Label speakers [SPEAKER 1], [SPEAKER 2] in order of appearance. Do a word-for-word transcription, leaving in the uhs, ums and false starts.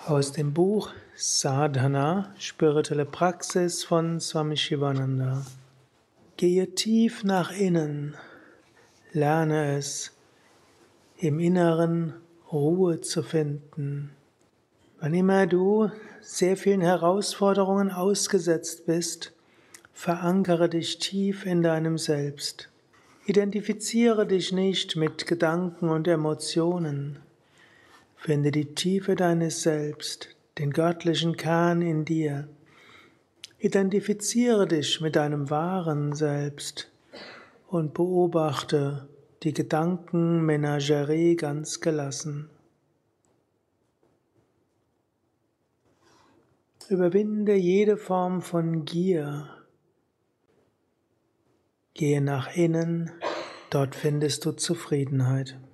[SPEAKER 1] Aus dem Buch Sadhana, spirituelle Praxis von Swami Shivananda. Gehe tief nach innen, lerne es, im Inneren Ruhe zu finden. Wann immer du sehr vielen Herausforderungen ausgesetzt bist, verankere dich tief in deinem Selbst. Identifiziere dich nicht mit Gedanken und Emotionen. Finde die Tiefe deines Selbst, den göttlichen Kern in dir. Identifiziere dich mit deinem wahren Selbst und beobachte die Gedankenmenagerie ganz gelassen. Überwinde jede Form von Gier. Gehe nach innen, dort findest du Zufriedenheit.